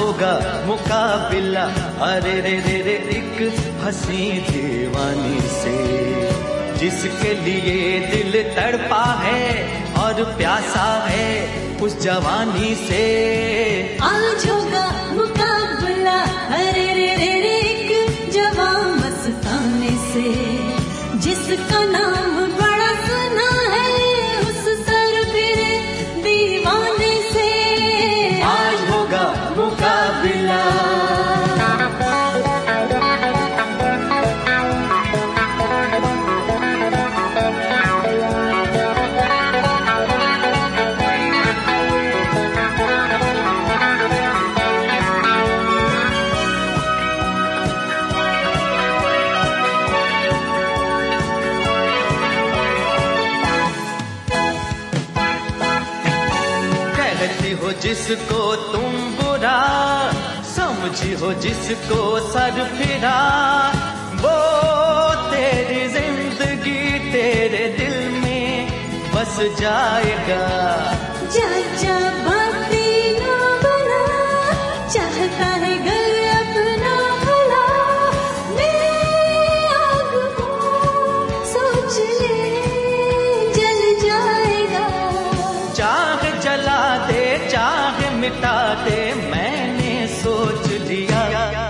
होगा मुकाबिला, अरे रे रे रे एक हंसी दीवानी से, जिसके लिए दिल तड़पा है और प्यासा है उस जवानी से। आज होगा मुकाबला, अरे रे रे रे एक जवान मस्ताने से, जिसका नाम बड़ा सुना है उस सरफिरे दीवाने से। आज होगा मुकाबिला। हो जिसको तुम बुरा समझी हो, जिसको सर फिरा, वो तेरी जिंदगी तेरे दिल में बस जाएगा। जा जा बातें ना बना, चाहता है घर अपना भला, मैं आग हूँ सोच ले जल जाएगा। चाहे जला दे चाहे मिटा दे मैंने सोच लिया।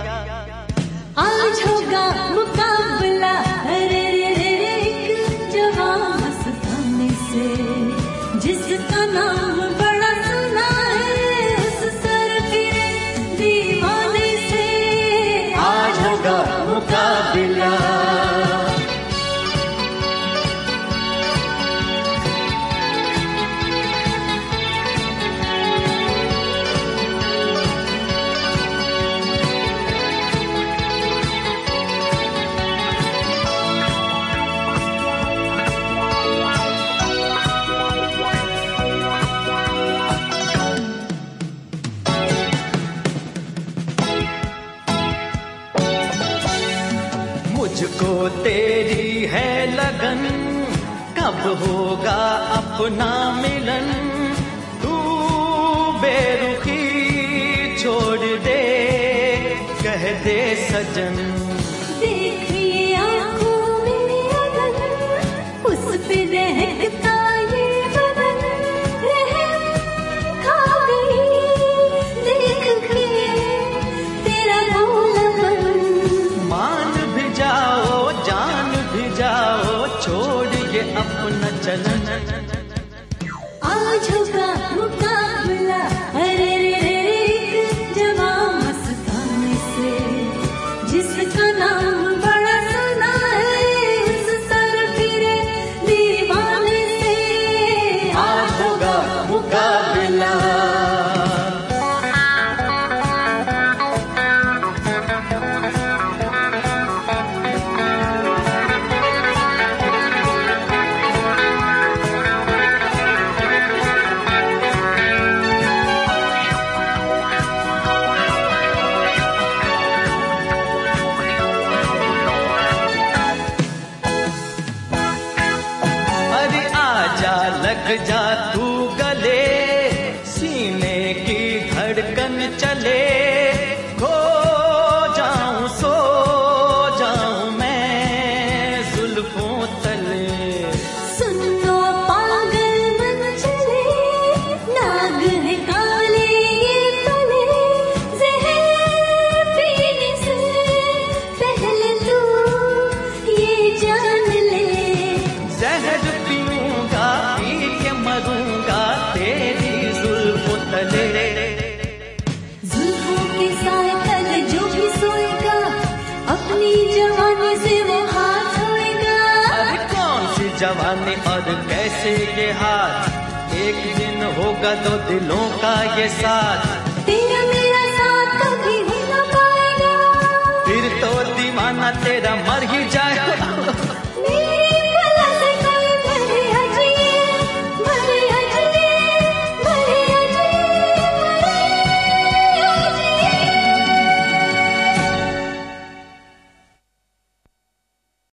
आज होगा मुकाबला, अरे रे रे रे एक जवान मस्ताने से, जिसका नाम बड़ा सुना है उस सरफिरे दीवाने से। आज होगा मुकाबिला। मुझको तेरी है लगन, कब होगा अपना मिलन, तू बेरुखी छोड़ दे कह दे सजन। देखिए आँखों में अगन, उस पे दहकता ये बदन, रहम खा गई देख के तेरा भोलापन। मान भी जाओ जान भी जाओ, छोड़ ये अपना चलन। आज होगा मुकाबला, अरे रे रे रे एक जवान मस्ताने से, जिसका नाम बड़ा सुना है उस सरफिरे दीवाने से। आज होगा मुकाबिला। लग जा तू गले, सीने की धड़कन चले, खो जाऊं सो जाऊं मैं जुल्फों तले। सुनो पागल मन चले, नाग है काले ये तले, जहर पीने से पहले तू ये जान ले। जहर पीऊंगा पी के मरूंगा तेरी जुल्फों तले। जुल्फों के साए तले जो भी सोएगा, अपनी जवानी से वो हाथ धोएगा। अरे कौन सी जवानी और कैसे ये हाथ, एक दिन होगा दो दिलों का ये साथ। तेरा मेरा साथ कभी हो ना पाएगा, फिर तो दीवाना तेरा